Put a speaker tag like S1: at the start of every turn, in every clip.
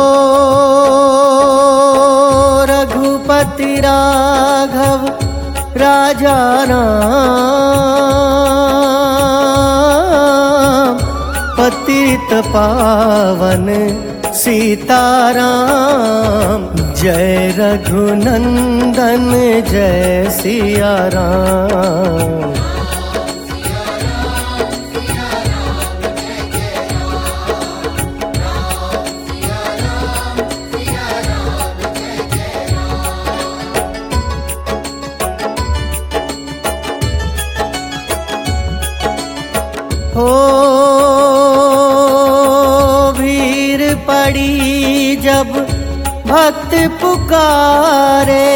S1: रघुपति राघव राजा राम, पतित पावन सीताराम। जय रघुनंदन जय सिया राम। हो भीड़ पड़ी जब भक्त पुकारे,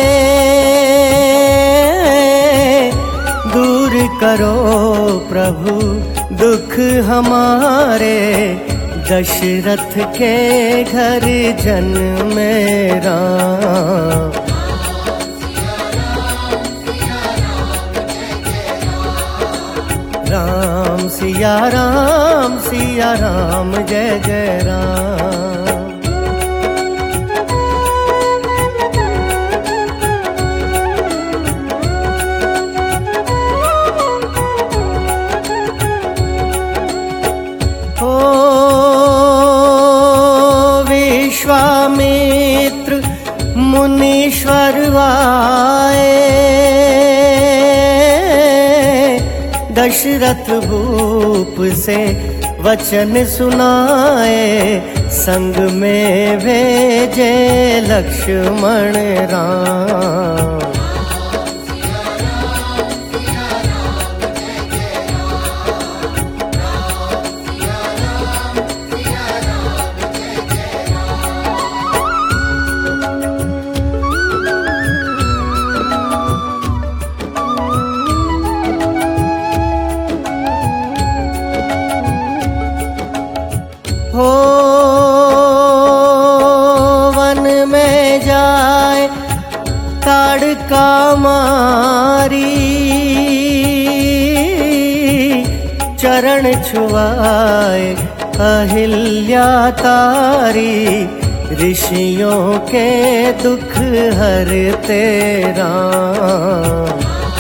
S1: दूर करो प्रभु दुख हमारे। दशरथ के घर जन्म राम, राम सिया राम जय जय राम। हो विश्वामित्र मुनीश्वर आए, दशरथ भूप से वचन सुनाए। संग में भेजे लक्ष्मण राम, हो वन में जाए ताड़का मारी, चरण छुआए अहिल्या तारी। ऋषियों के दुख हरते राम,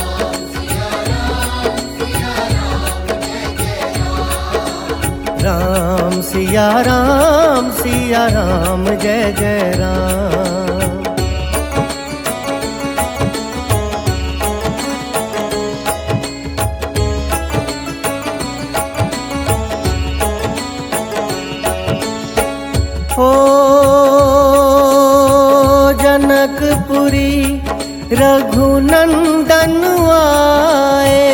S1: राम सिया राम जय जय राम। हो जनकपुरी रघुनंदन आए,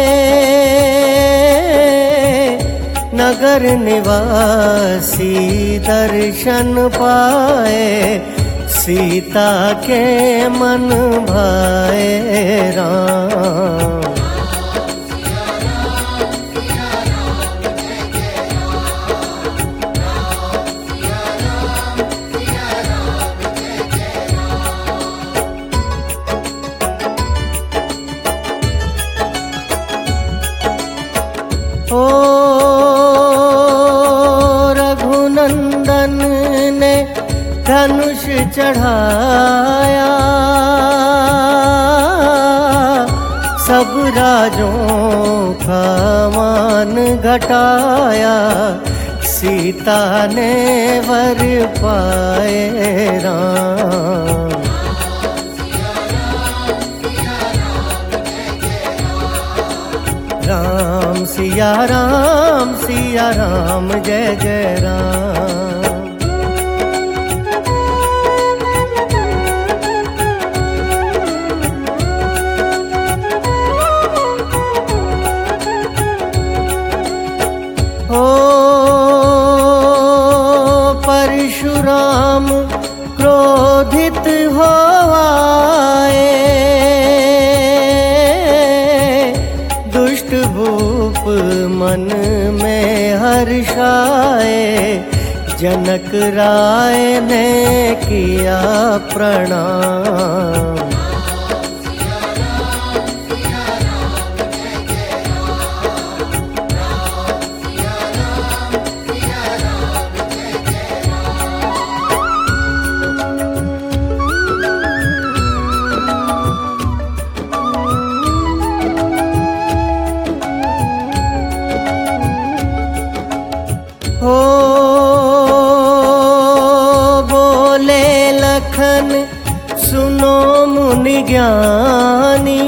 S1: नगर निवासी दर्शन पाए। सीता के मन भाए राम, ओ रघुनंदन ने धनुष चढ़ाया, सब राजों का मान घटाया। सीता ने वर पाए राम, राम सिया राम जय जय राम। हो परशुराम क्रोधित हो आए, दुष्ट भूप मन में हर्षाए। जनक राय ने किया प्रणाम, लखन सुनो मुनि ज्ञानी,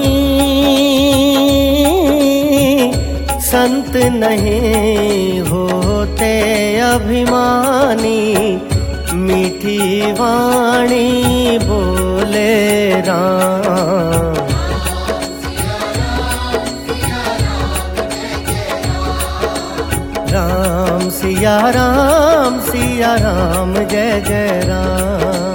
S1: संत नहीं होते अभिमानी, मीठी वाणी बोले राम। राम सिया राम सिया राम जय जय राम।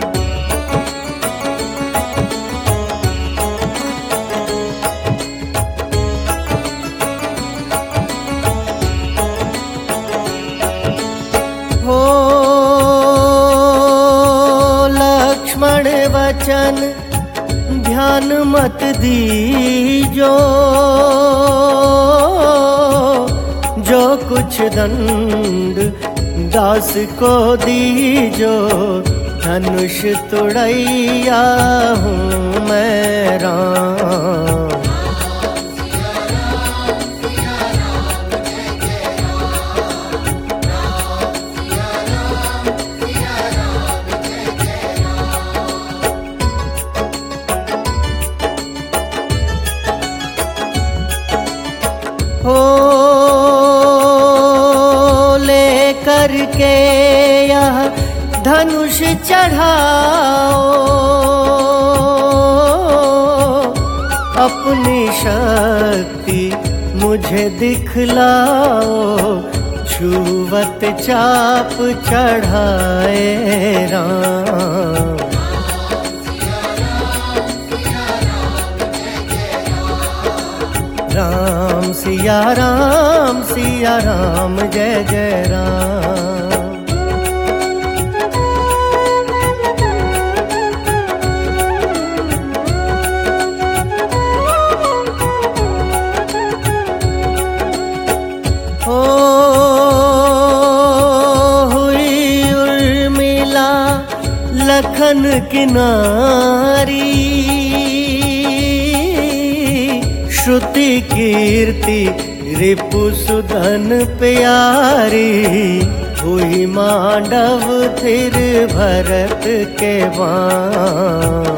S1: हो लक्ष्मण वचन ध्यान मत दीजो, जो कुछ दंड दास को दीजो, धनुष तुड़ैया हूँ मैं राम। हो लेकर के यह धनुष चढ़ाओ, अपनी शक्ति मुझे दिखलाओ, छुवत चाप चढ़ाए राम। राम सिया राम जय जय राम। हो हुई उर्मिला लखन किनारी, श्रुति कीर्ति रिपुसुधन प्यारी, हुई मांडव फिर भरत के बाम।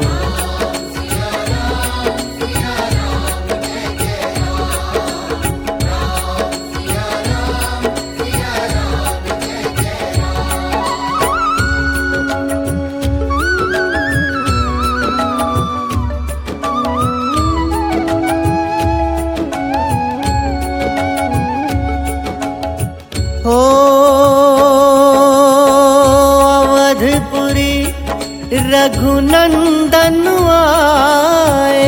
S1: हो अवधपुरी रघुनंदन आए,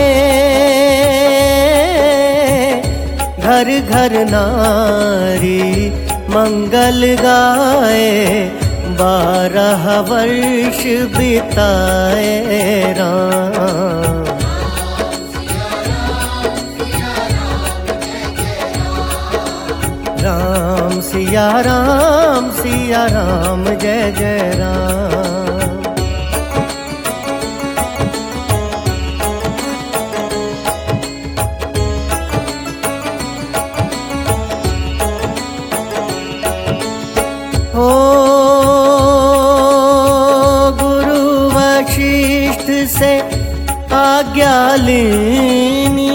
S1: घर घर नारी मंगल गाए, 12 वर्ष बिताए राम। राम सिया राम जय जय राम। हो गुरु वशिष्ठ से आज्ञा लेनी,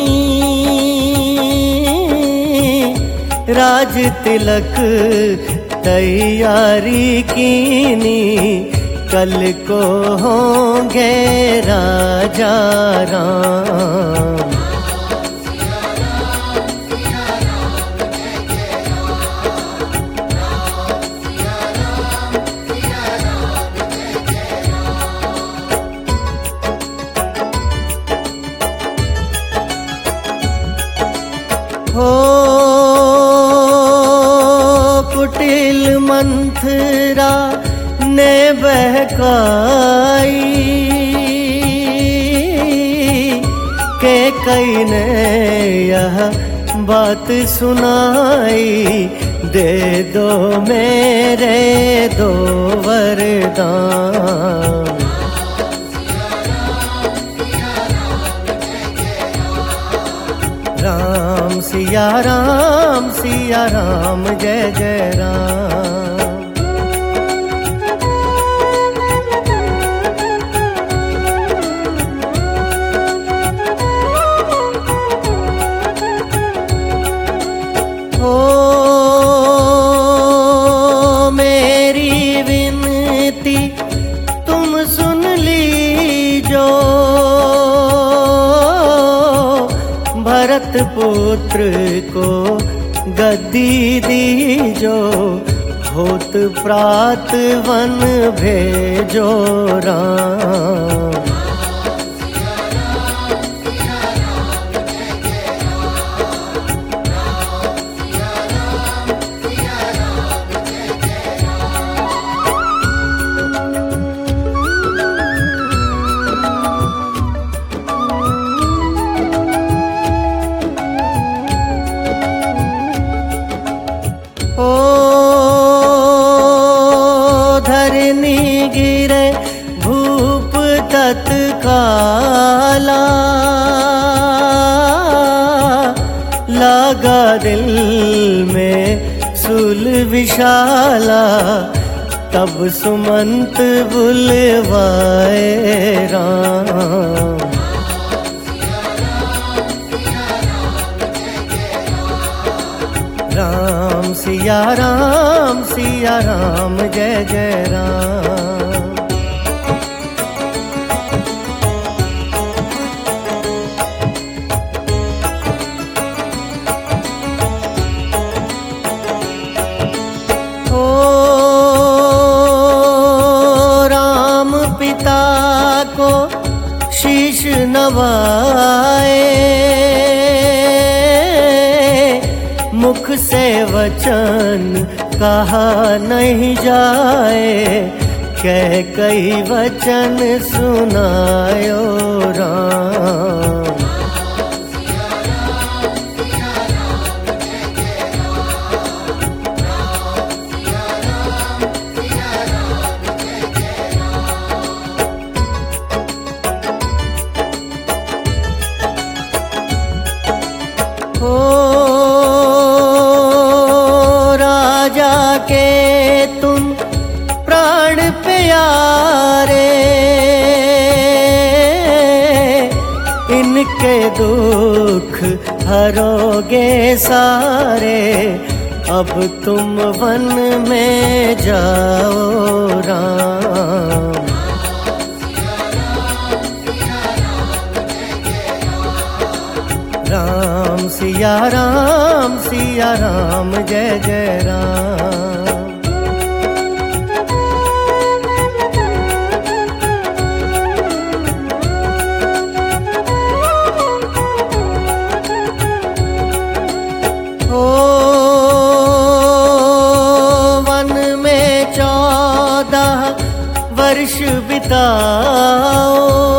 S1: राज तिलक तैयारी कीनी, कल को होंगे राजा राम। हो कुटिल मंथरा ने बहकाई, के कई ने यह बात सुनाई, दे दो मेरे 2 वरदान। राम सिया राम जय जय राम। सुन लीजो, भरत पुत्र को गद्दी दीजो, होत प्रात वन भेजो राम। गिरे भूप तत्काला, लगा दिल में सुल विशाला, तब सुमंत बुलवाए राम। राम सिया राम, सिया राम जय जय राम। ओ राम पिता को शीश नवाए, मुख से वचन कहा नहीं जाए, कह कई वचन सुनायो राम। के तुम प्राण प्यारे, इनके दुख हरोगे सारे, अब तुम वन में जाओ राम। राम सिया राम, सिया राम जय जय राम। ओ वन में 14 वर्ष बिताओ,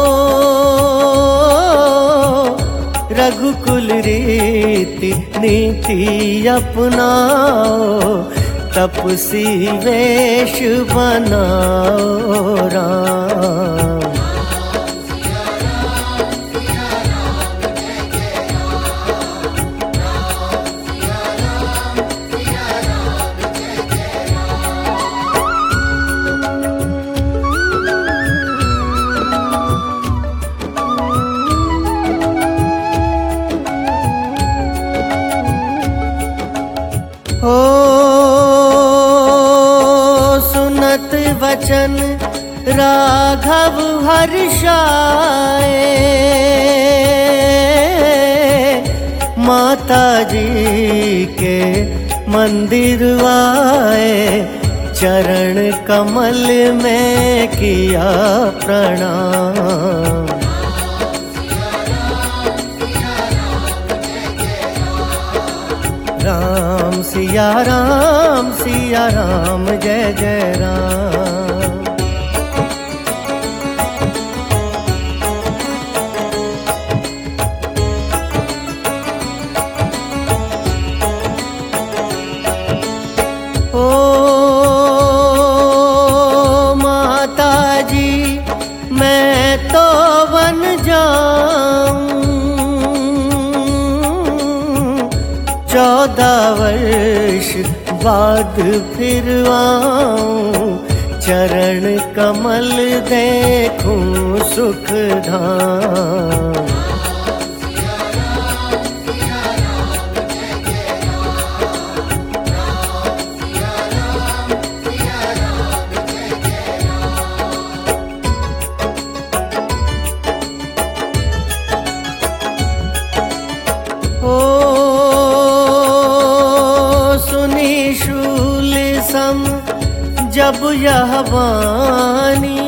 S1: रघुकुल रीति नीति अपनाओ, तपसी वेश बनाओ राम। हो सुनत वचन राघव हर्षाए, माता जी के मंदिर आए, चरण कमल में किया प्रणाम। राम सिया राम, सिया राम जय जय राम। ओ माता जी मैं तो वन जाऊं, 14 वर्ष बाद फिर आऊं, चरण कमल देखूं सुख धाम। जब यह वाणी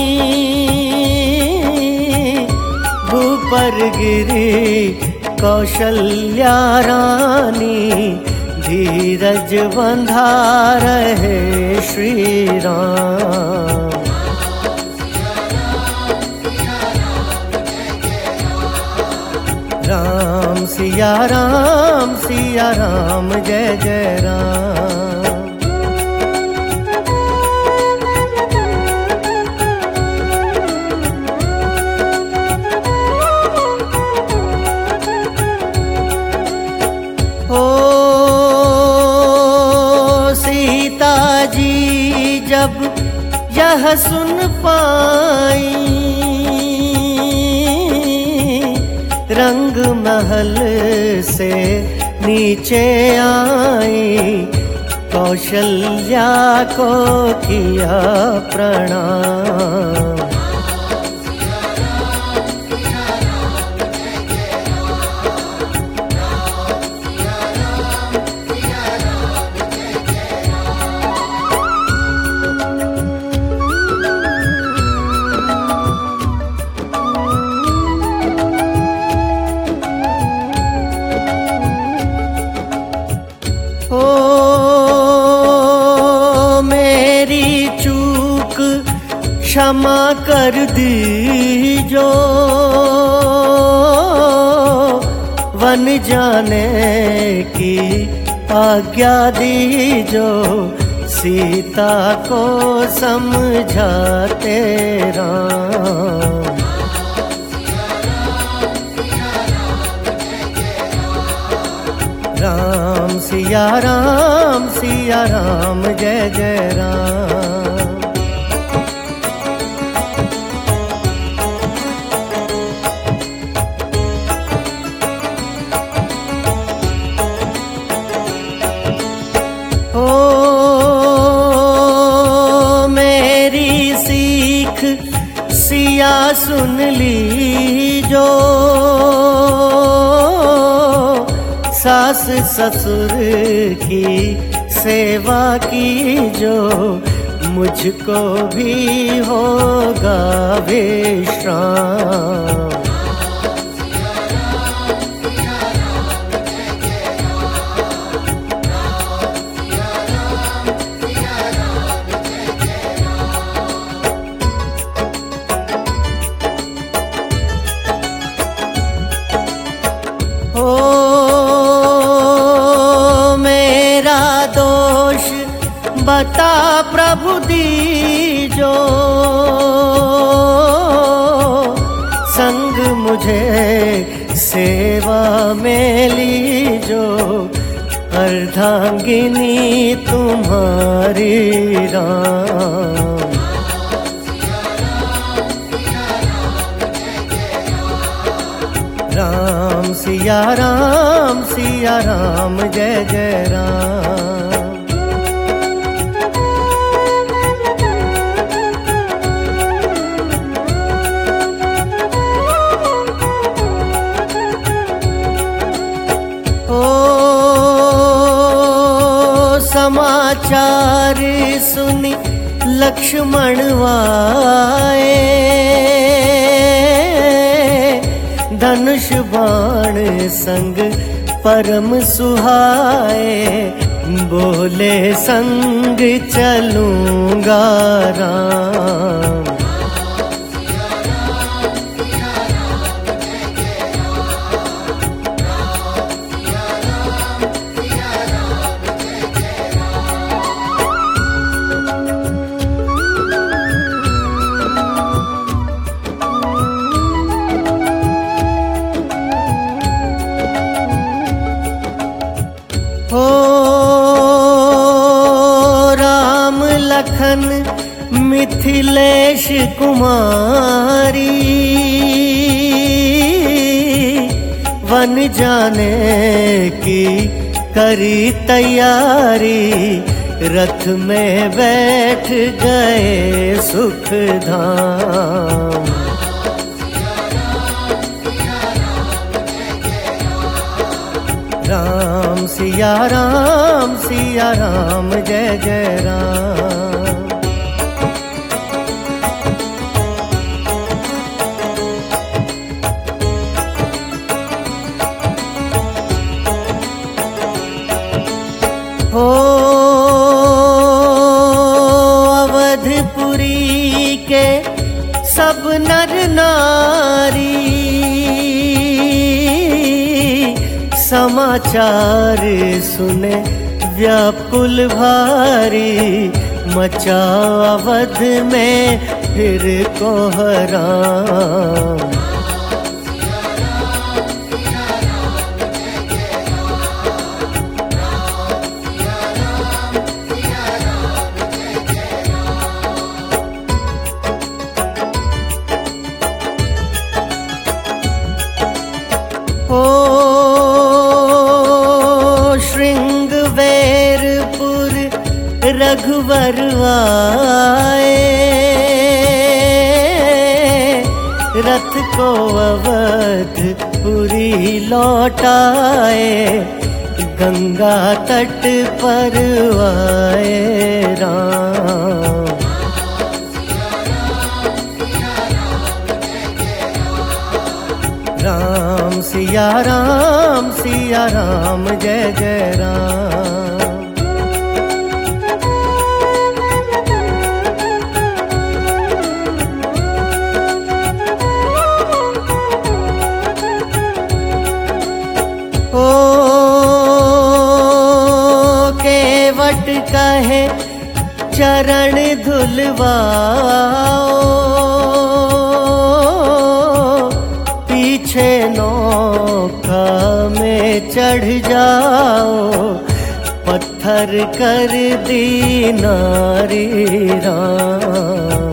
S1: भूपर गिरी कौशल्या रानी, धीरज बंधा रहे श्री राम। राम सिया राम जय जय राम। सीता जी जब यह सुन पाई, रंग महल से नीचे आई, कौशल्या को किया प्रणाम। मेरी चूक क्षमा कर दीजो, वन जाने की आज्ञा दीजो, सीता को समझाते राम। राम सिया राम जय जय राम। मेरी सीख सिया सुन लीजो, सास ससुर की सेवा की जो, मुझको भी होगा विश्राम। दोष बता प्रभु दीजो, संग मुझे सेवा में लीजो, अर्धांगिनी तुम्हारी राम। राम सिया राम जय जय राम। समाचार सुनी लक्ष्मण आए, धनुष बाण संग परम सुहाए, बोले संग चलूंगा राम। राम लखन मिथिलेश कुमारी, वन जाने की करी तैयारी, रथ में बैठ गए सुख धाम। राम सिया राम जय जय राम। के सब नर नारी समाचार सुने व्याकुल भारी, मचा अवध में फिर कोहराम। ओ श्रृंगवेरपुर रघुवर आए, रथ को अवधपुरी लौटाए, गंगा तट पर आए राम। राम सिया राम जय जय राम। ओ केवट कहे चरण धुलवाओ, पीछे नौका में चढ़ जाओ, पत्थर कर दी नारी राम।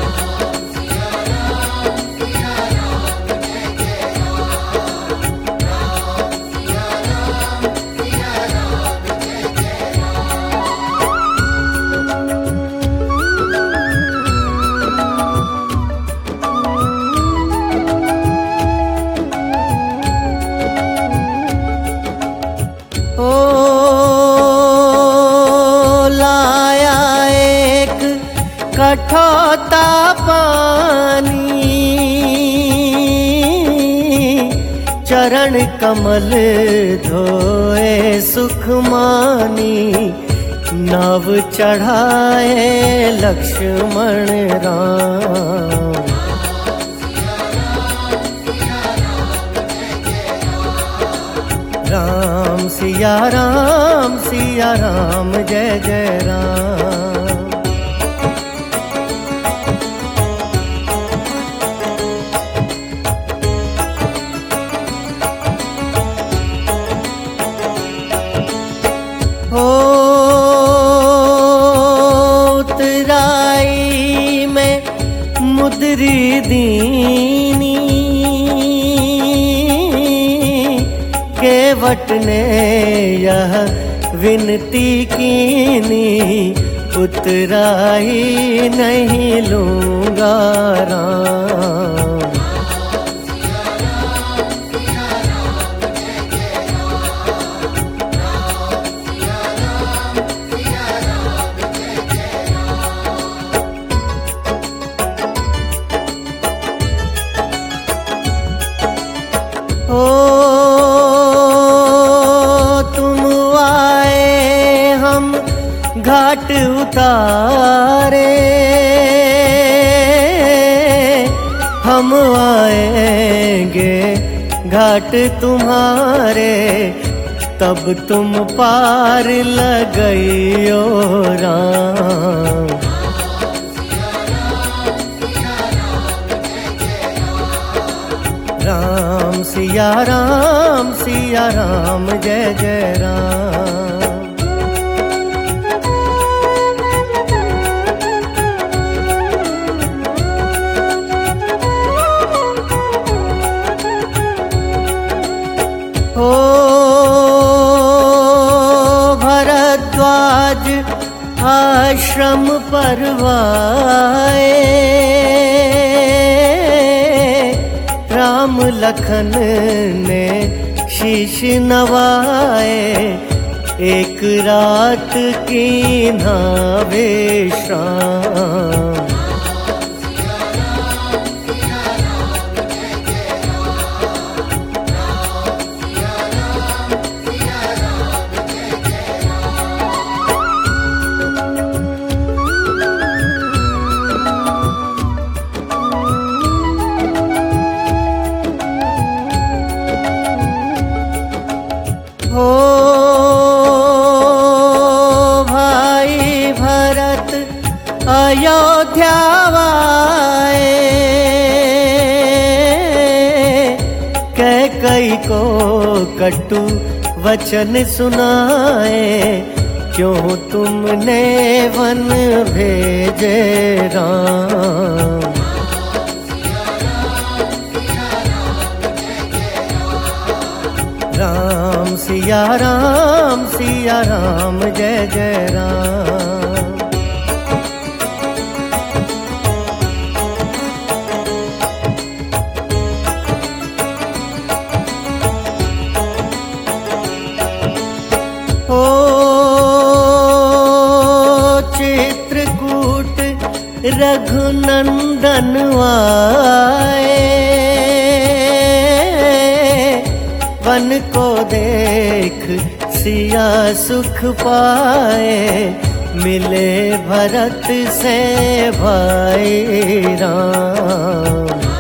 S1: ओ लाया एक कठौता पानी, चरण कमल धोए सुख मानी, नव चढ़ाए लक्ष्मण राम। राम सिया राम जय जय राम। हो उतराई में मुद्री दीनी, केवट ने यह विनती कीनी, उतराई नहीं लूंगा राम। ओ घाट उतारे, हम आएंगे घाट तुम्हारे, तब तुम पार लगइयो राम। राम सिया राम जय जय राम। ओ भरद्वाज आश्रम परवाए, राम लखन ने शीश नवाए, एक रात की नावे शाम। कटु वचन सुनाए, क्यों तुमने वन भेजे राम। राम सिया राम जय जय राम। ओ चित्रकूट रघुनंदन आए, वन को देख सिया सुख पाए, मिले भरत से भाई राम।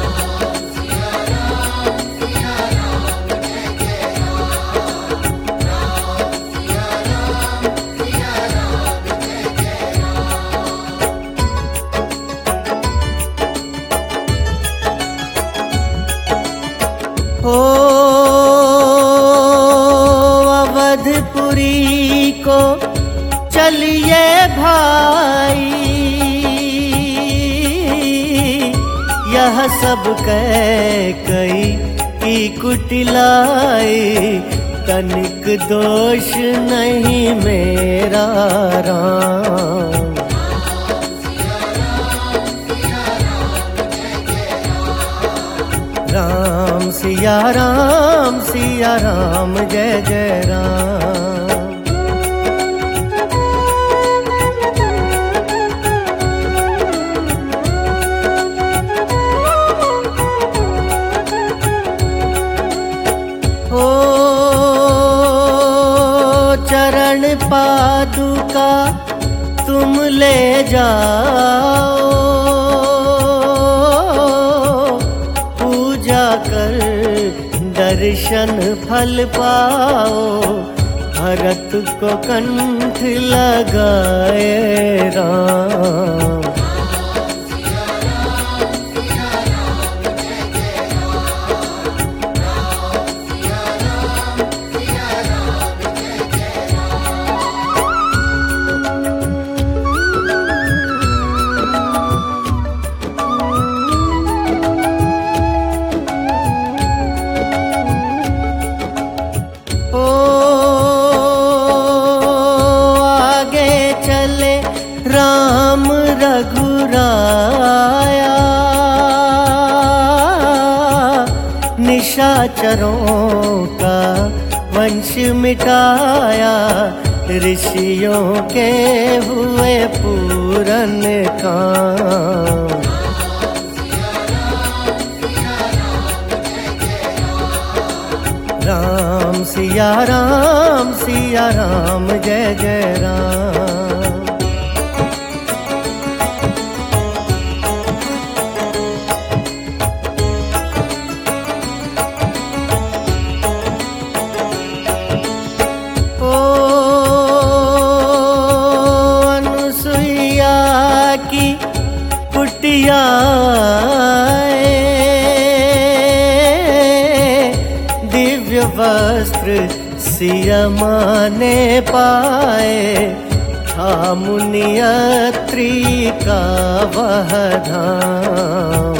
S1: ओ अवधपुरी को चलिए भाई, यह सब कई की कुटिलाई, तनिक दोष नहीं मेरा राम। राम सिया राम जय जय राम। ओ चरण पादुका तुम ले जाओ, कर दर्शन फल पाओ, भरत को कंठ लगाए राम। राम रघुराया, निशाचरों का वंश मिटाया, ऋषियों के हुए पूरन काम। राम सिया राम जय जय राम। की कुटिया दिव्य वस्त्र सिया माने पाए, था मुनियत्री का वह धाम।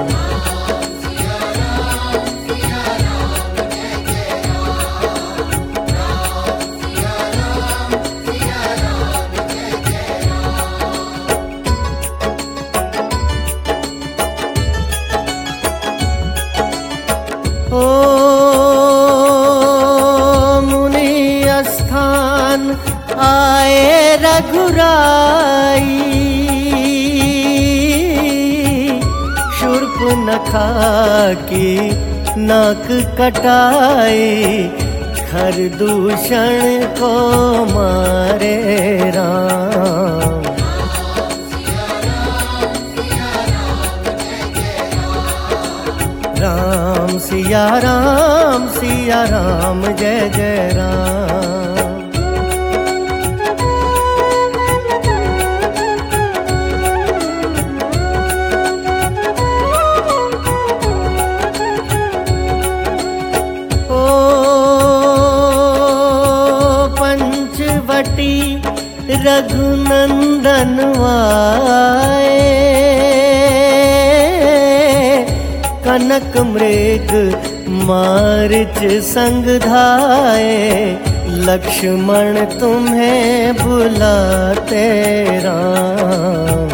S1: ओ मुनि स्थान आए रघुराई, शूर्पनखा की नाक कटाई, खरदूषण को मारे राम। राम सिया राम जय जय राम। ओ रघुनंदन आए, कनक मृग मारिच संग धाये, लक्ष्मण तुम्हें बुलाते राम।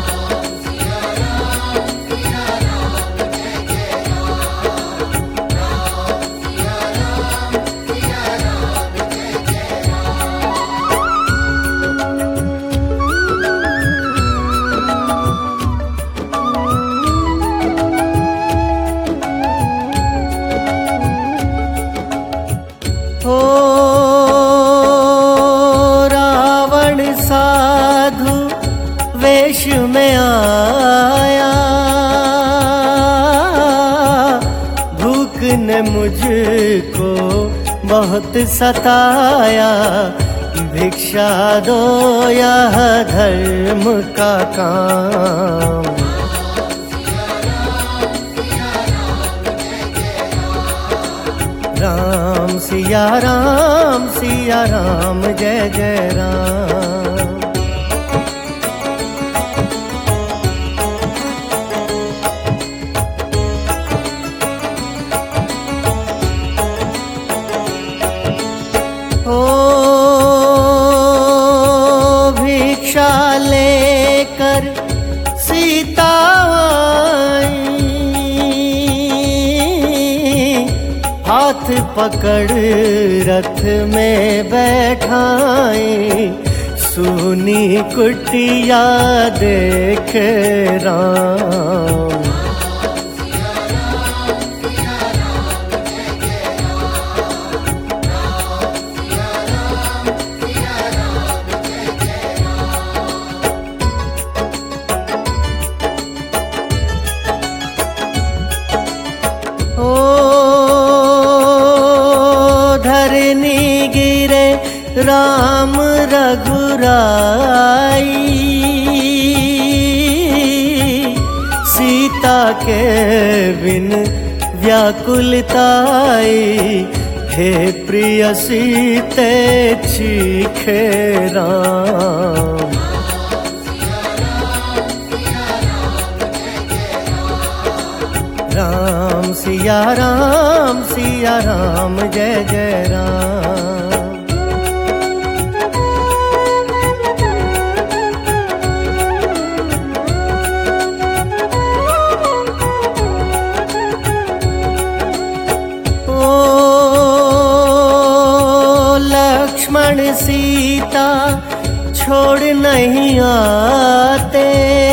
S1: हो रावण साधु वेश में आया, भूख ने मुझको बहुत सताया, भिक्षा दो यह धर्म का काम। राम सिया राम जय जय राम। ओ भिक्षा लेकर सीता हाथ पकड़ रथ में बैठाई, सुनी कुटिया देख राम। धरनी गिरे राम रघुराई, सीता के बिन व्याकुलताई, हे प्रिय सीते चीखे राम। राम सिया राम जय जय राम। ओ लक्ष्मण सीता छोड़ नहीं आते,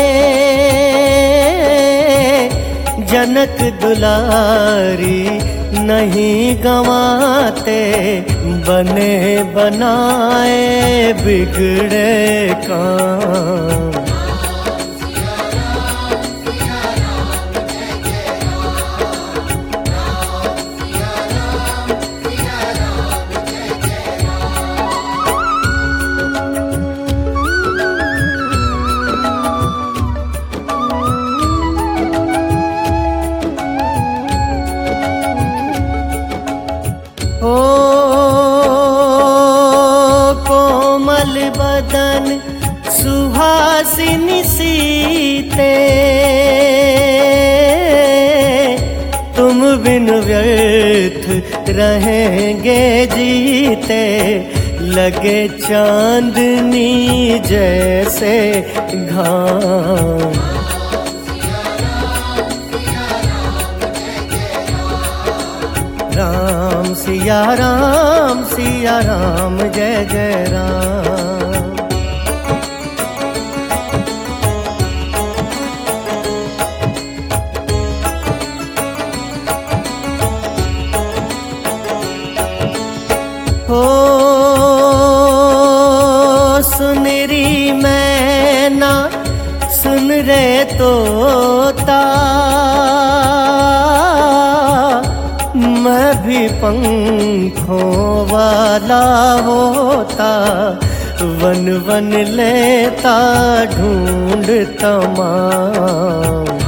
S1: जनक दुलारी नहीं गंवाते, बने बनाए बिगड़े काम। ओ कोमल बदन सुहासिनी सीते, तुम बिन व्यर्थ रहेंगे जीते, लगे चांदनी जैसे घाम। राम सिया राम जय जय राम। हो सुनरी मैना सुन रे तोता, मैं भी पंखों वाला होता, वन वन लेता ढूंढ तमाम।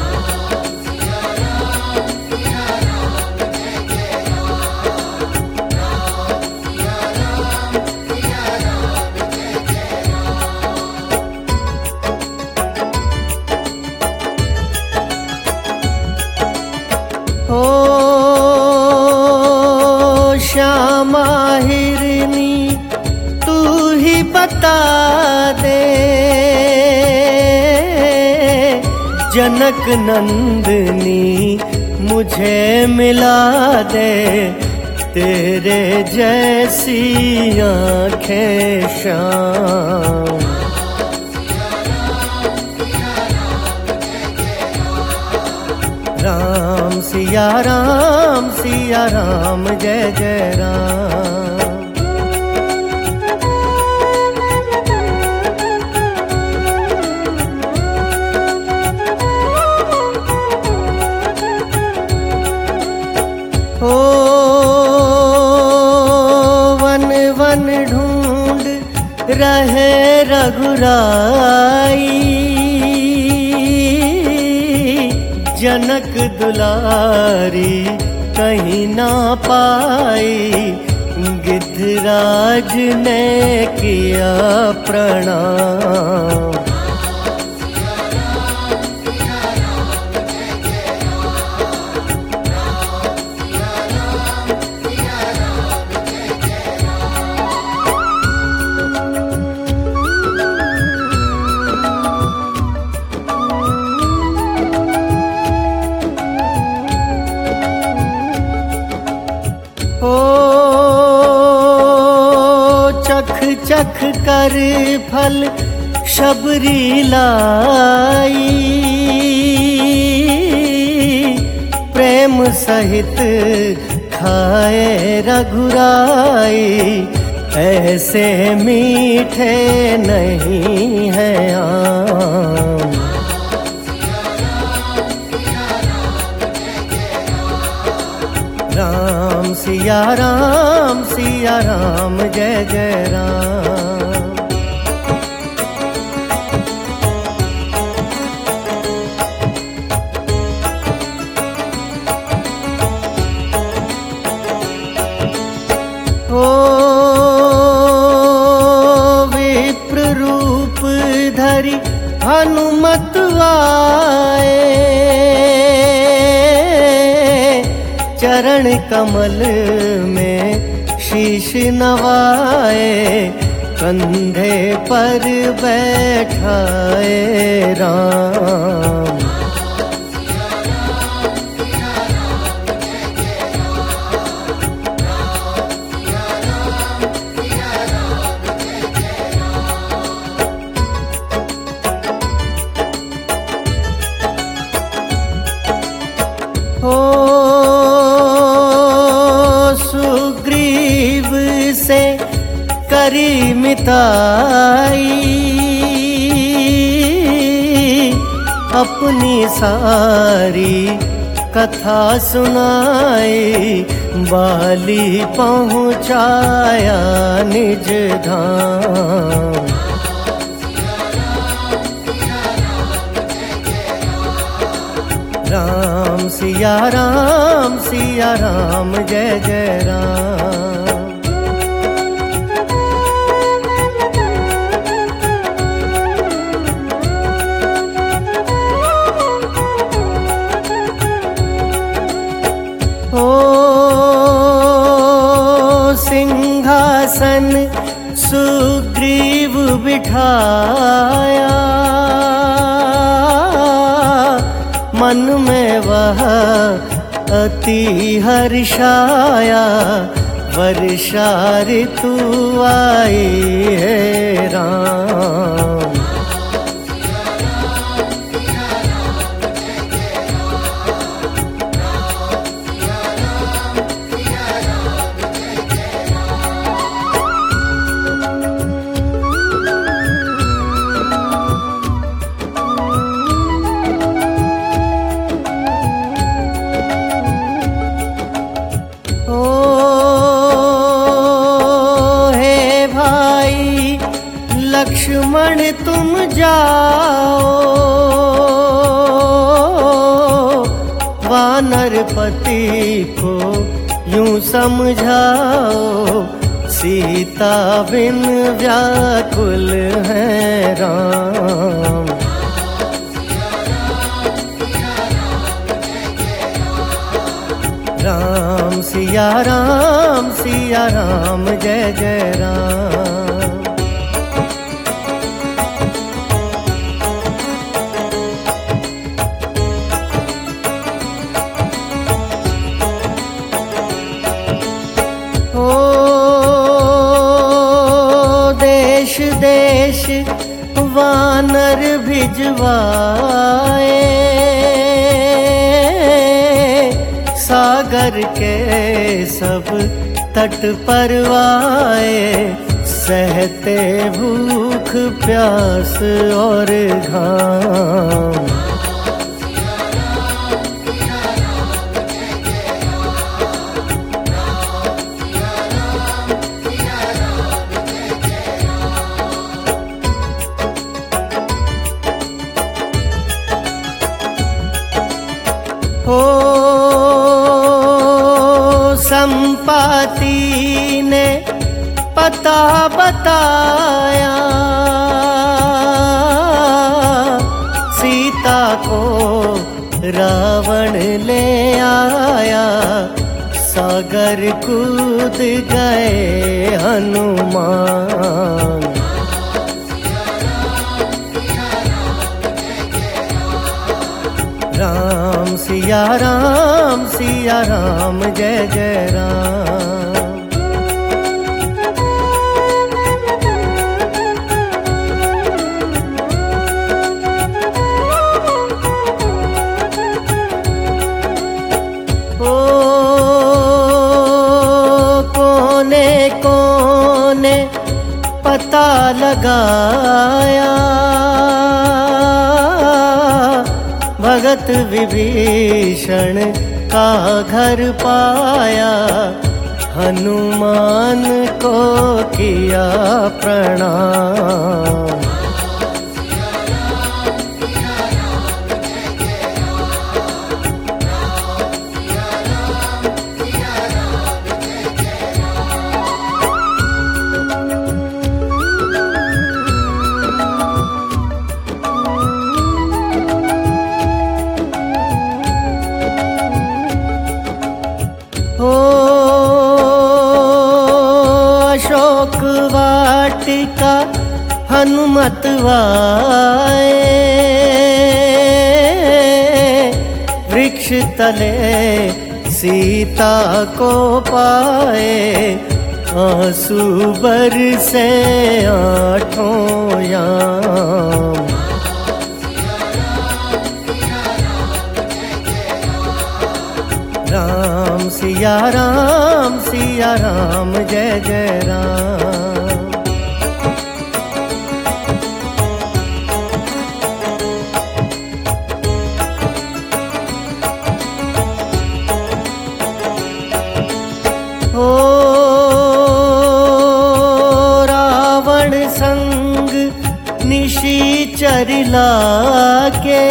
S1: ओ श्यामा हिरनी तू ही बता दे, जनक नंदनी मुझे मिला दे, तेरे जैसी आँखें श्याम। राम सिया राम जय जय राम। ओ वन वन ढूंढ रहे रघुराई, जनक दुलारी कहीं ना पाई, गिद्धराज ने किया प्रणाम। ओ चख चख कर फल शबरी लाई, प्रेम सहित खाए रघुराई, ऐसे मीठे नहीं है आम। राम सिया राम जय जय राम। ओ विप्र रूप धरि हनुमत आए, चरण कमल में शीश नवाए, कंधे पर बैठाए राम। ओ सुग्रीव से करी मिताई, अपनी सारी कथा सुनाई, बाली पहुँचाया निज धाम। राम सिया राम जय जय राम। ओ सिंहासन सुग्रीव बिठाया, मन में वह अति हर्षाया, वर्षा ऋतु आई है राम। लक्ष्मण तुम जाओ, वानरपति को यूं समझाओ, सीता बिन व्याकुल है राम। राम सिया राम जय जय राम। ओ देश देश वानर भिजवाए, सागर के सब तट परवाए, सहते भूख प्यास और घाम। हो संपाति ने पता बताया, सीता को रावण ले आया, सागर कूद गए हनुमान। राम सिया राम जय जय राम। ओ कोने कोने पता लगाया, भगत विभीषण का घर पाया, हनुमान को किया प्रणाम। अशोक वाटिका हनुमत वाए, वृक्ष तले सीता को पाए, आंसू बरसे आठों याम। राम सिया राम जय जय राम। ओ रावण संग निशाचर लाके,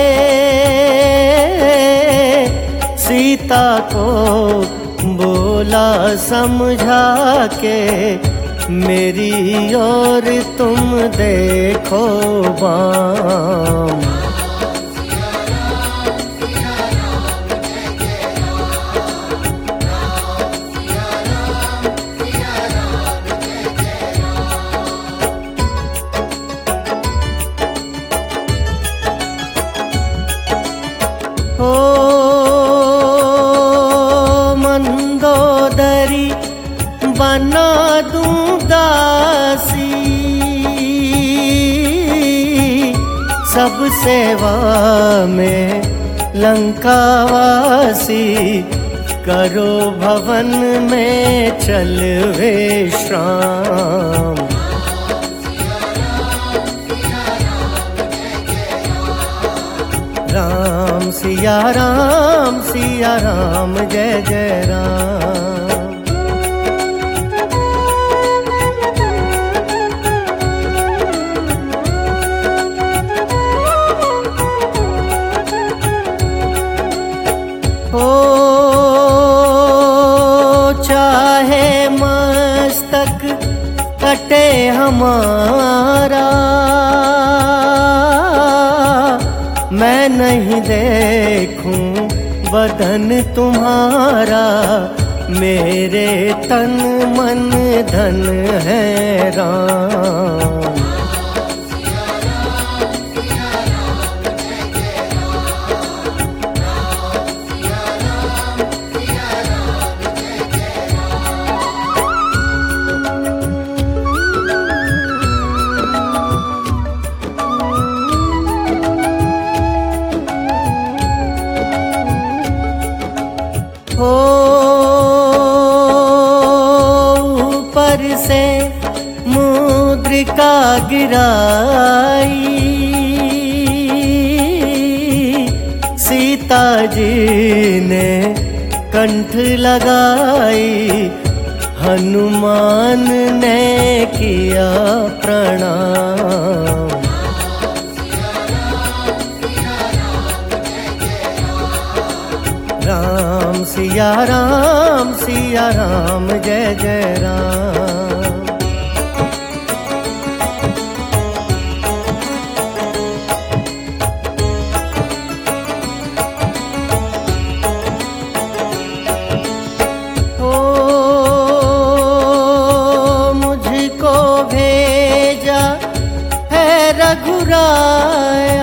S1: सीता को बोला समझा के, मेरी ओर तुम देखो बाम। ओ मंदोदरी बना दूं दासी, सब सेवा में लंकावासी, करो भवन में चल विश्राम। राम सिया राम जय जय राम। ओ चाहे मस्तक कटे हमारा, मैं नहीं देखूं बदन तुम्हारा मेरे तन मन धन है राम। हो ऊपर से मुद्रिका गिराई, सीता जी ने कंठ लगाई, हनुमान ने किया प्रणाम। राम सिया राम जय जय राम। ओ मुझको भेजा है रघुराया,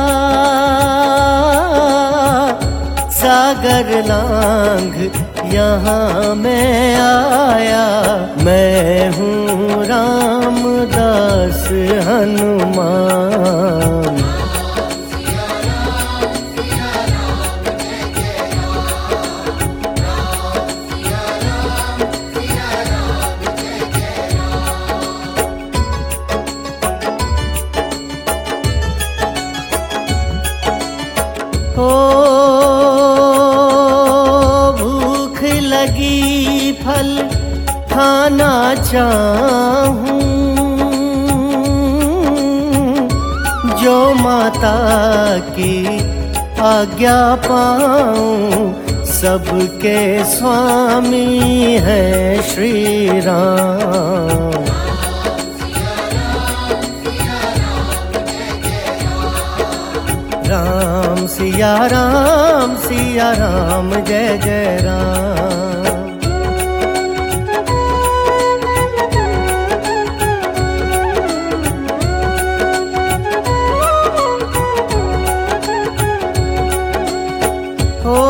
S1: सागर लांघ यहाँ मैं आया, मैं हूँ रामदास हनुमान। ओ लगी फल खाना चाहूं, जो माता की आज्ञा पाऊं, सबके स्वामी है श्री राम। राम सिया राम जय जय राम। हो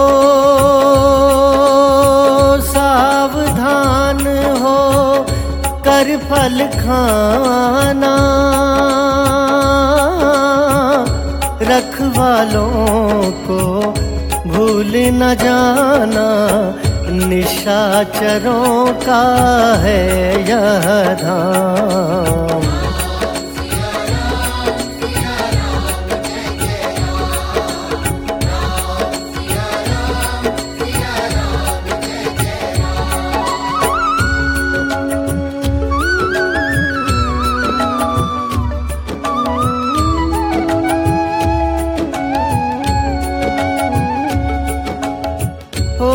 S1: सावधान हो कर फल खाना, रखवालों को भूल न जाना, निशाचरों का है यह धाम। ओ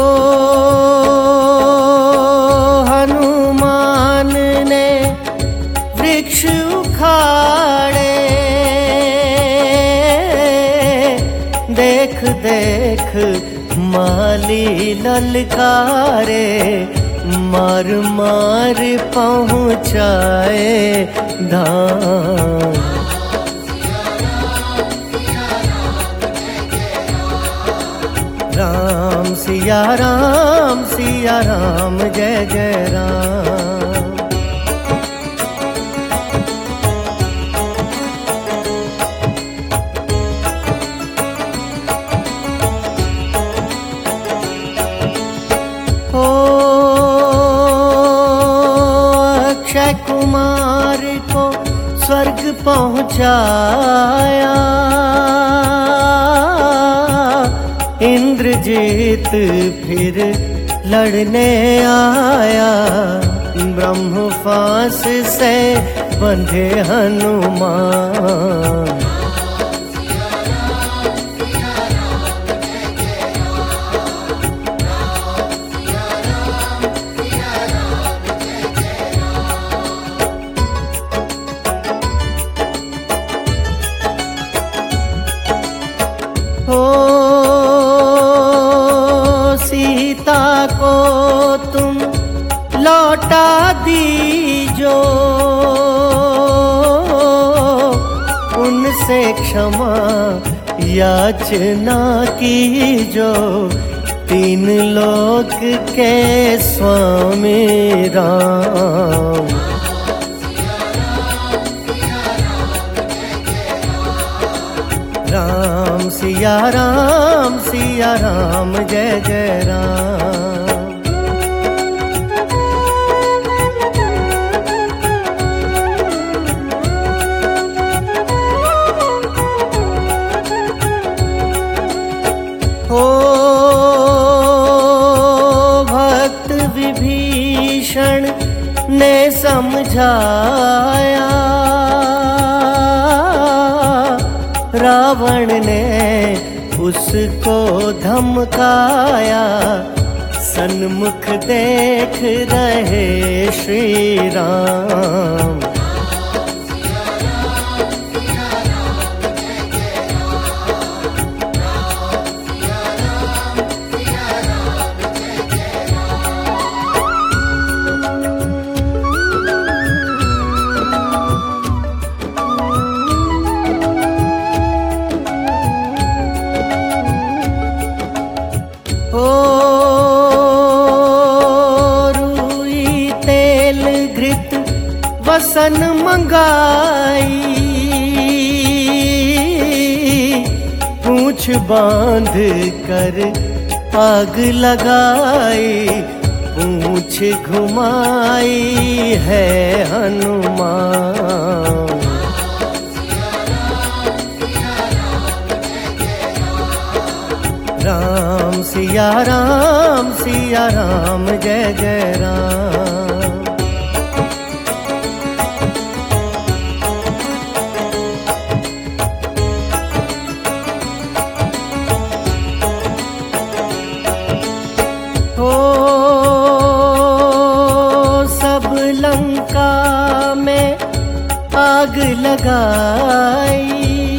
S1: हनुमान ने वृक्ष उखाड़े, देख देख माली ललकारे, मार मार पहुँचाए धाम। राम सिया राम जय जय राम। ओ अक्षय कुमार को स्वर्ग पहुँचाया, इंद्रजीत फिर लड़ने आया, ब्रह्म फांस से बंधे हनुमान। हो से क्षमा याचना की जो, तीन लोक के स्वामी राम। राम सिया राम जय जय राम। हो भक्त विभीषण ने समझाया, रावण ने उसको धमकाया, सन्मुख देख रहे श्री राम। रूई तेल घृत वसन मंगाई, पूंछ बांध कर आग लगाई, पूंछ घुमाई है हनुमान। राम सिया राम जय जय राम। हो सब लंका में आग लगाई,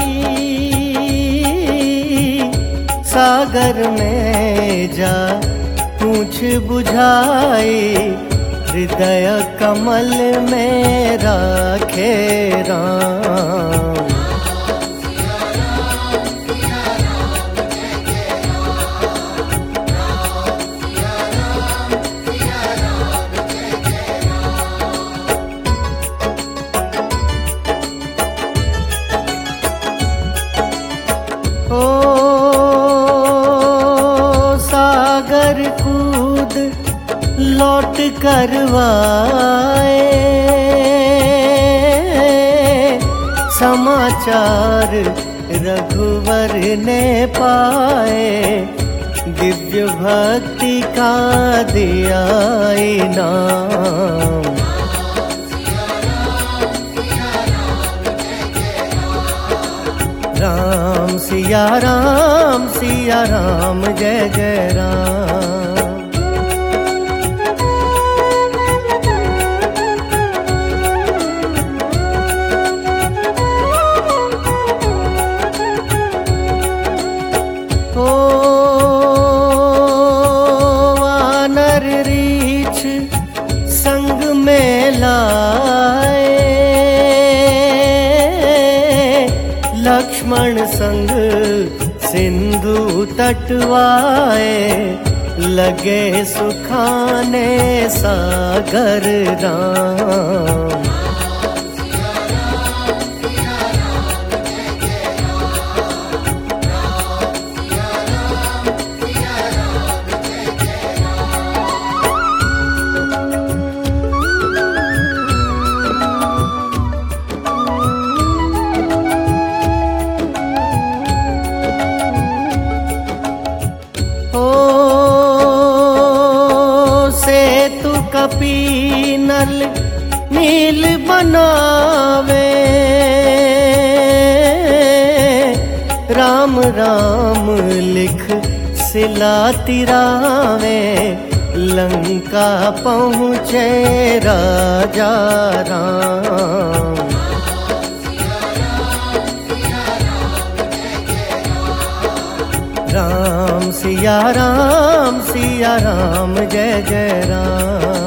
S1: सागर में जा पूछ बुझाई, हृदय कमल में राखे राम। सागर कूद लौट करवाए, समाचार रघुवर ने पाए, दिव्य भक्ति का दिया इनाम। राम सिया राम जय जय राम। ओ वानर रीछ संग में लाए, लक्ष्मण संग सिंधु तटवाए, लगे सुखाने सागर राम। कपीनल नील बनावे, राम राम लिख सिला तिरावे, लंका पहुँचे राजा राम। राम सिया राम जय जय राम।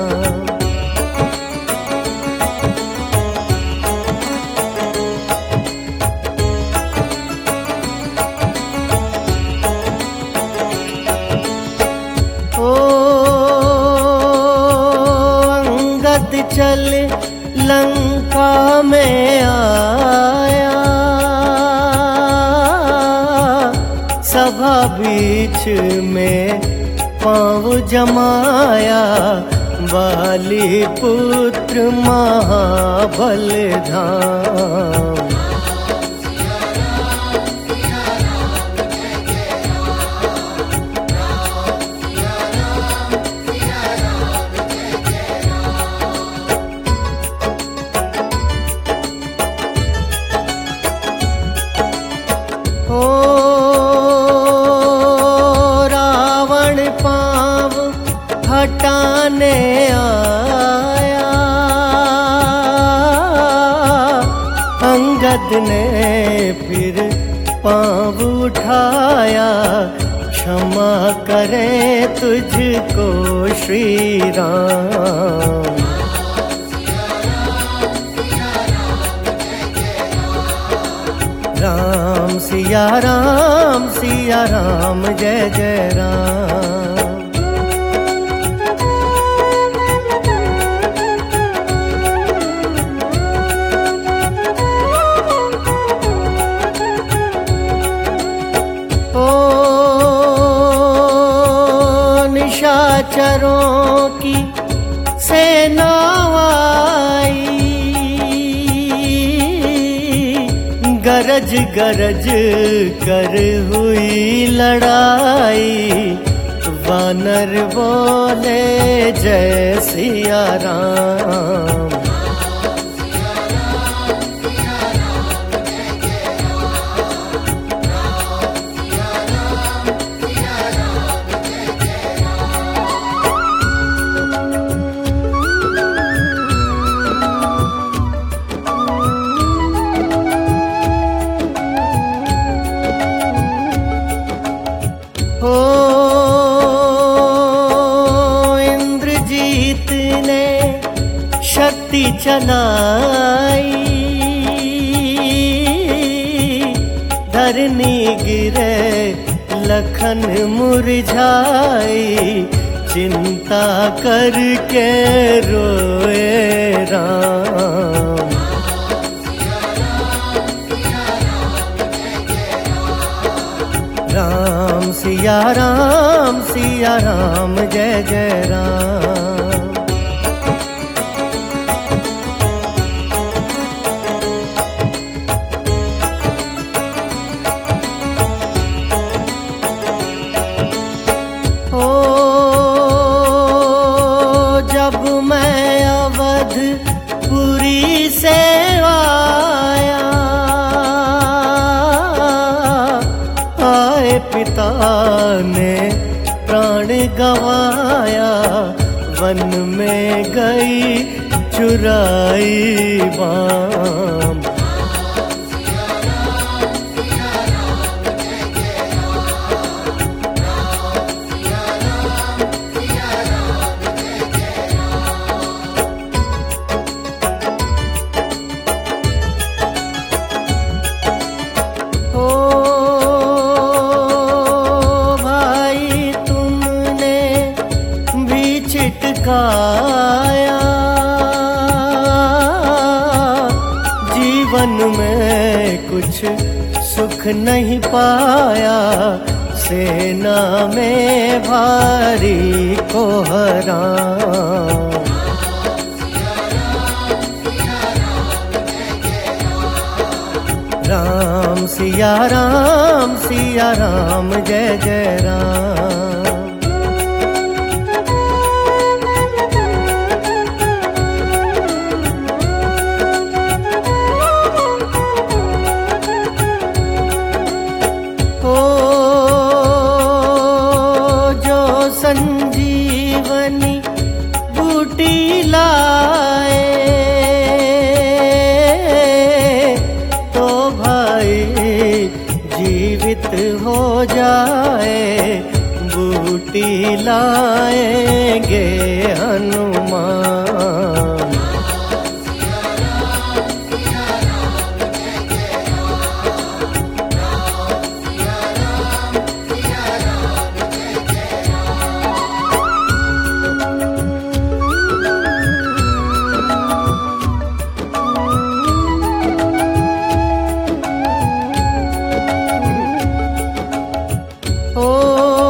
S1: बीच में पाँव जमाया, बाली पुत्र महाबल धाम। ओ रावण पाँव हटाने आया, अंगद ने फिर पाँव उठाया, क्षमा करें तुझको श्री राम। राम सिया राम, सिया राम जय जय राम। ओ निशाचरों की सेना आई, गरज गरज कर हुई लड़ाई, वानर बोले जय सिया राम। ओ इंद्रजीत ने शक्ति चलाई, धरनी गिरे लखन मुरझाई, चिंता करके रोए राम। राम सिया राम, सिया राम जय जय राम। ओ जब मैं अवधपुरी से आया, आए पिता ने प्राण गवाया, वन में गई चुराई बाम। छिटकाया, जीवन में कुछ सुख नहीं पाया, सेना में भारी कोहरा। राम सिया राम, सिया राम जय जय राम। संजीवनी बूटी लाए, तो भाई जीवित हो जाए, बूटी लाएंगे हनुमान। ओ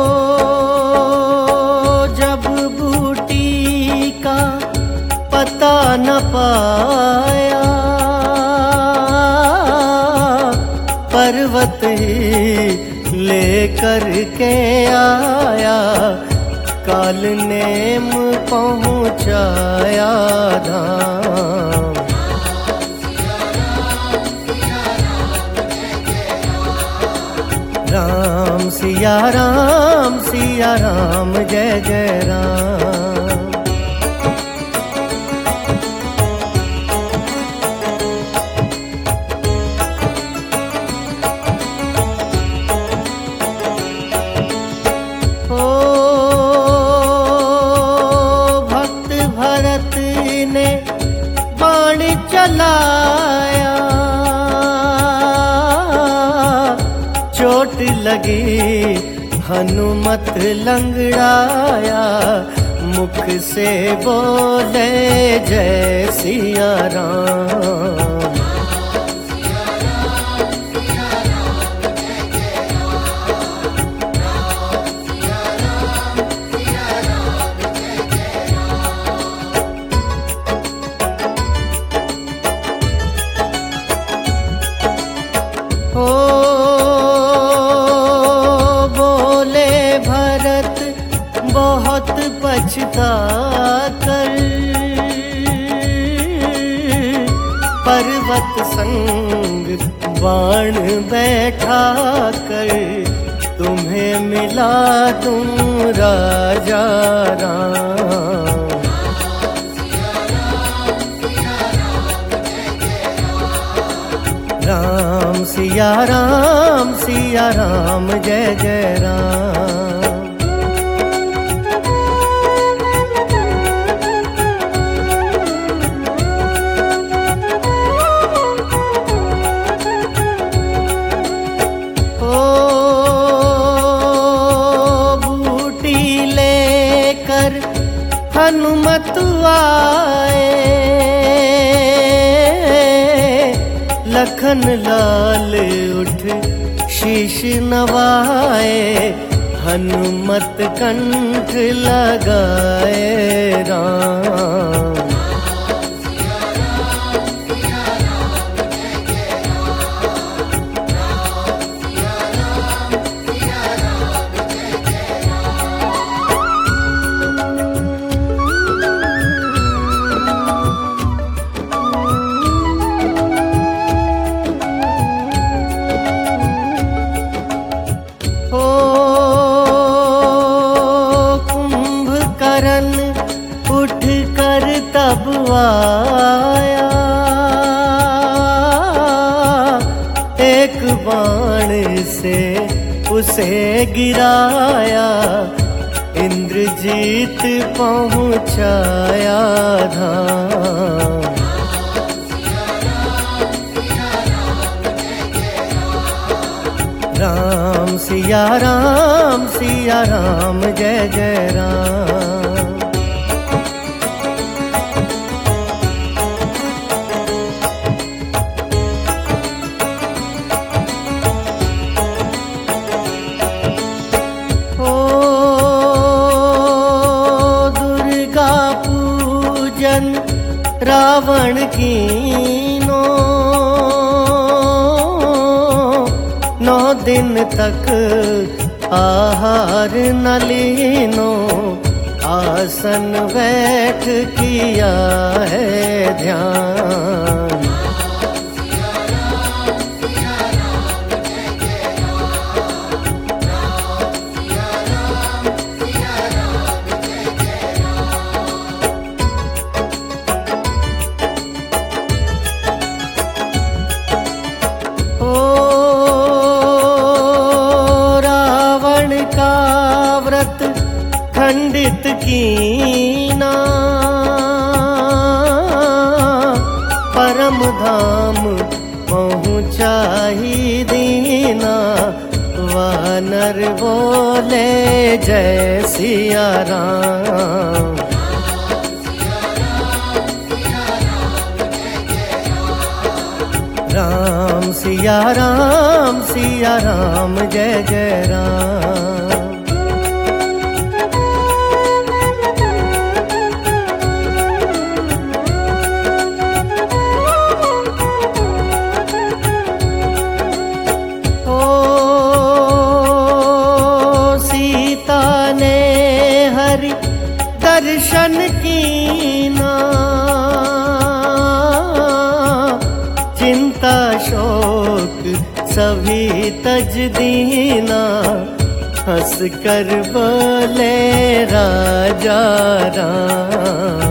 S1: ही लेकर के आया, काल नेम पहुँचाया धाम। राम सिया राम जय जय राम। बाण चलाया, चोट लगी हनुमत लंगड़ाया, मुख से बोले जय सिया राम। बोले भरत बहुत पछता कर, पर्वत संग बाण बैठा कर, तुम्हें मिला तुम राजा राम। राम सिया राम जय जय राम। ओ बूटी लेकर हनुमत आए, लखन लाल उठ शीश नवाए, हनुमत कंठ लगाए राम। उठ कर तब आया, एक बाण से उसे गिराया, इंद्रजीत पहुँचाया धाम। राम सिया राम जय जय राम। रावण कीनो 9 दिन तक आहार न लीनो, आसन बैठ किया है ध्यान। खंडित कीना, परम धाम पहुँचाई दीना, वानर बोले जय सिया राम। राम सिया राम जय जय राम। ओ हरि दर्शन कीना, चिंता शोक सभी तज दीना, हंस कर बोले राजा राम।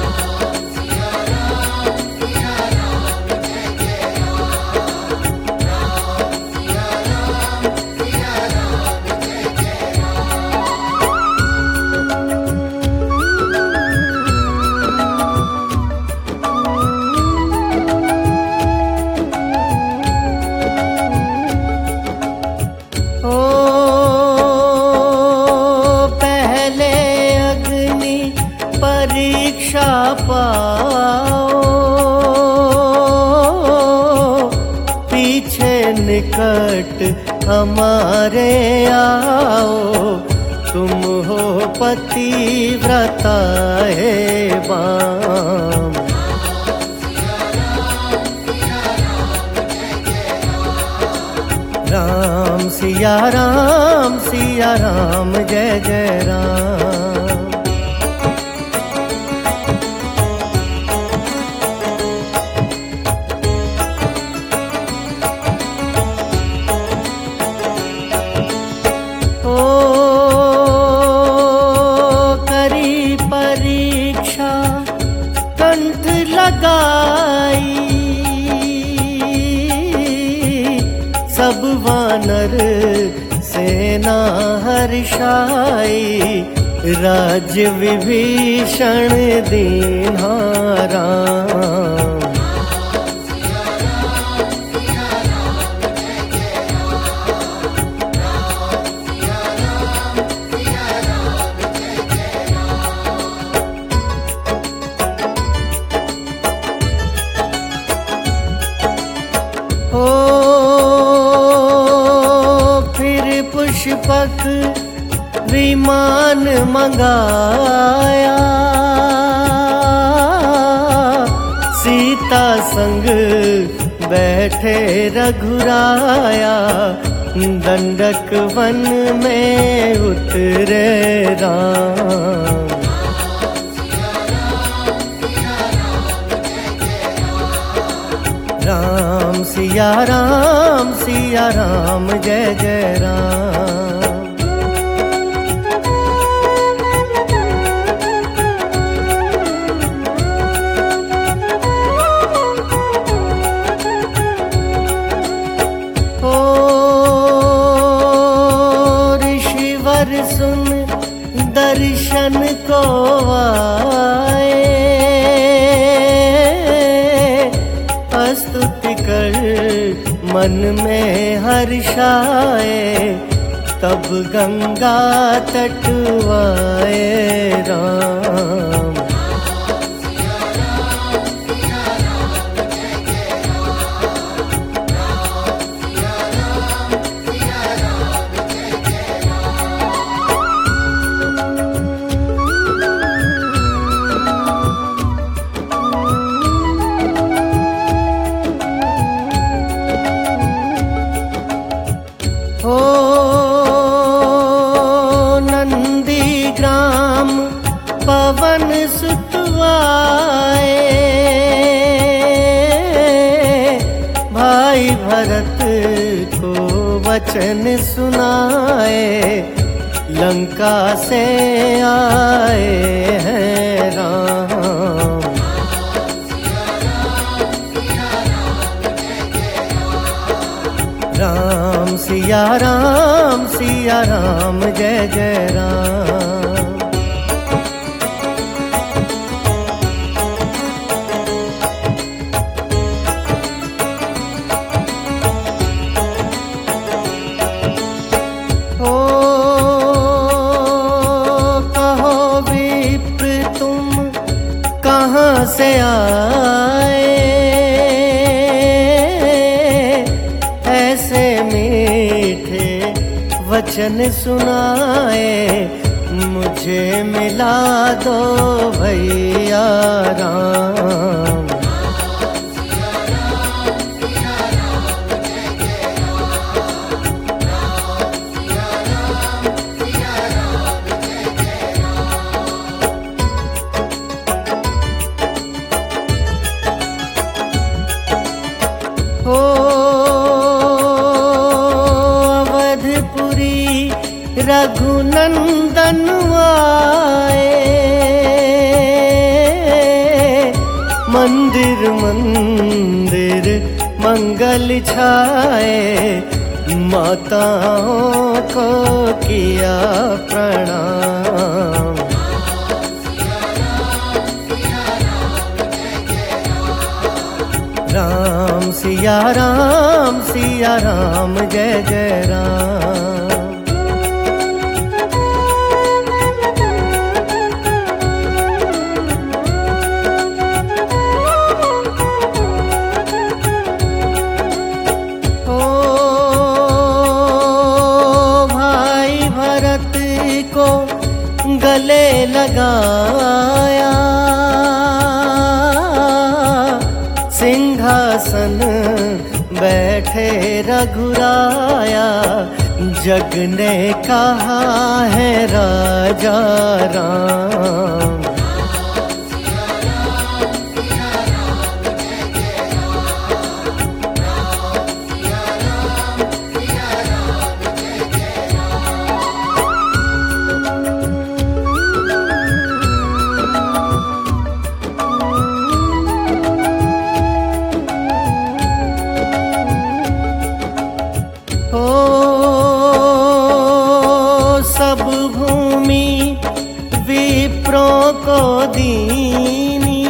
S1: परीक्षा पाओ, पीछे निकट हमारे आओ, तुम हो पतिव्रता हे बाम। राम सिया राम सिया राम जय जय राम। कंठ लगाई सब वानर सेना हर्षाई, राज्य विभीषण दीन्हा राम। फिर पुष्पक विमान मंगाया, सीता संग बैठे रघुराया, दंडक वन में उतरे राम। राम सिया राम जय जय राम। ओ ऋषिवर सुन दर्शन को आए, स्तुति कर मन में हर्षाए, तब गंगा तटवाए राम। हो नंदी ग्राम पवन सुतवाए, भाई भरत को वचन सुनाए, लंका से आए हैं राम। राम सिया राम जय जय राम। ओ कहो विप्र तुम कहाँ से आए, ऐसे मीठे वचन सुनाए, मुझे मिला दो भैया राम। नंदन आए, मंदिर मंदिर मंगल छाए, माताओं को किया प्रणाम। राम सिया राम जय जय राम। गले लगाया, सिंहासन बैठे रघुराया, जग ने कहा है राजा राम। सब भूमि विप्रों को दीनी,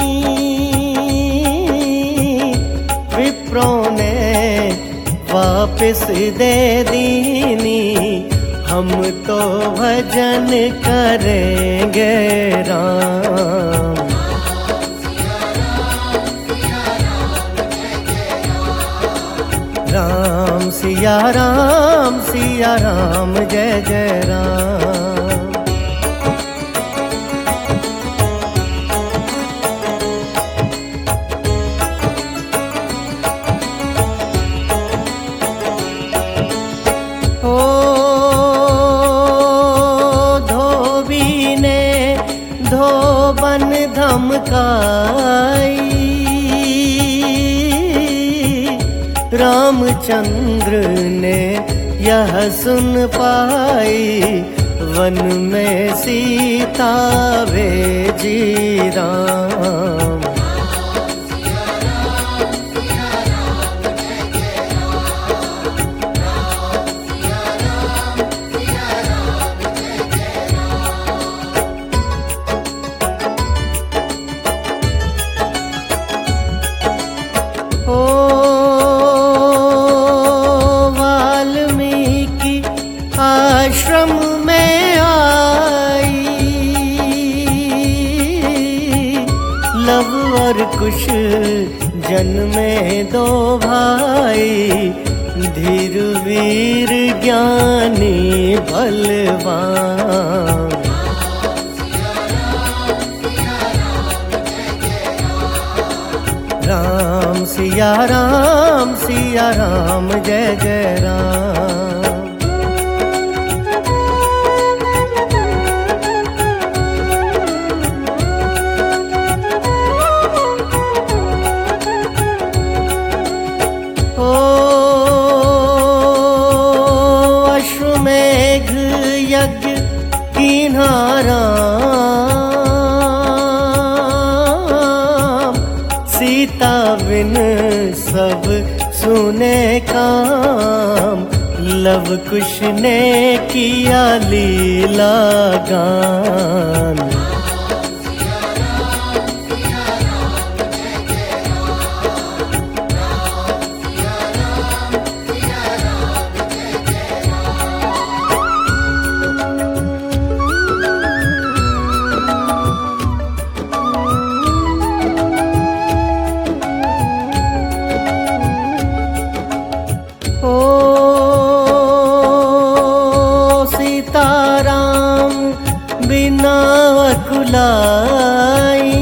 S1: विप्रों ने वापस दे दीनी, हम तो भजन करेंगे राम। राम सिया राम जय जय राम। ओ धोबी ने धोबन धमकाई, रामचंद्र ने यह सुन पाई, वन में सीता भेजी राम। आश्रम में आई, लव और कुश जन्मे दो भाई, धीर वीर ज्ञानी बलवान। राम सिया राम जय जय राम। अश्वमेघ यज्ञ कीन्हा राम, सीता बिन सब सुने काम, लव कुश ने किया लीला गान। सीताराम बिना अकुलाई,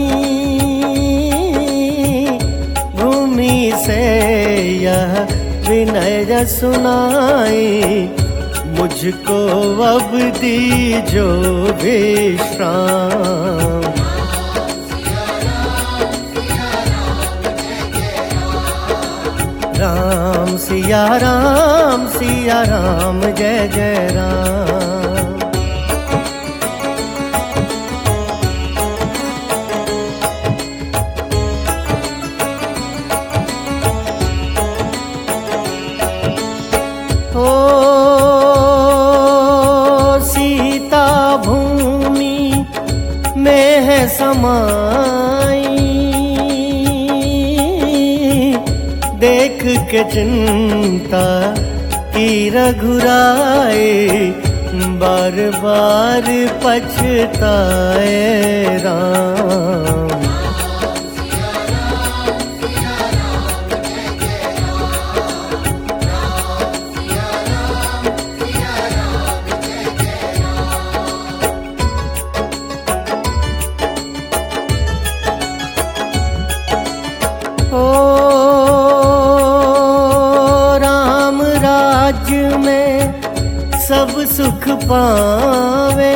S1: भूमि से यह विनय सुनाई, मुझको अब दीजो विश्राम। राम सिया राम जय जय राम। सीता भूमि में है समाई, देख के चिंता की रघुराई, बार बार पछताए राम। राम राज्य में सब सुख पावे,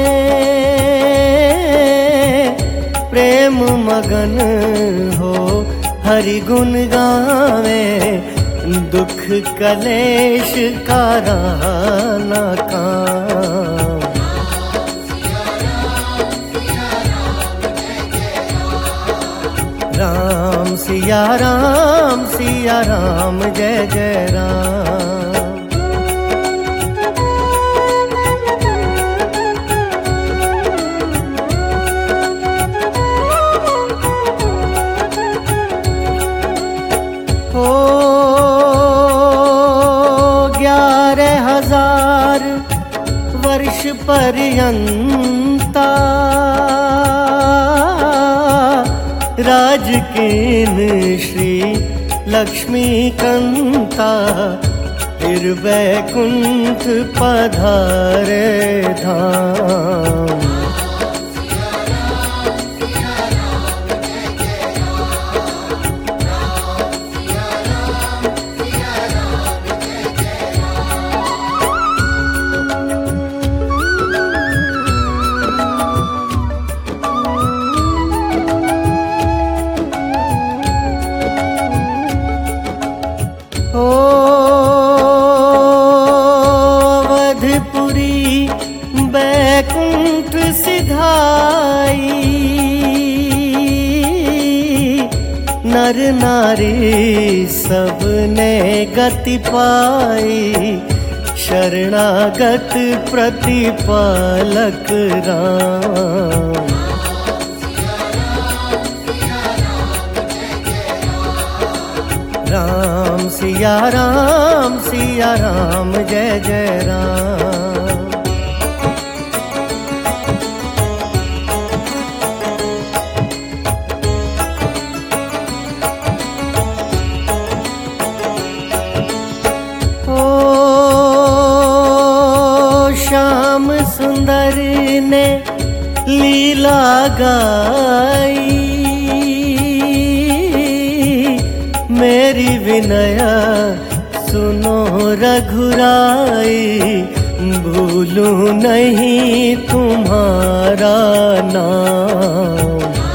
S1: प्रेम मगन हो हरि गुण गावे, दुख कलेश का न काम। राम सिया राम जय जय राम। हो 11,000 वर्ष पर्यंता राज कीन श्री लक्ष्मीकांता, फिर वैकुंठ पधारे धाम। बैकुंठ सिधाई, नर नारी सबने गति पाई, शरणागत प्रतिपालक राम। राम सिया राम जय जय राम। श्याम सुंदर ने लीला गाई, मेरी विनया सुनो रघुराई, भूलूं नहीं तुम्हारा नाम।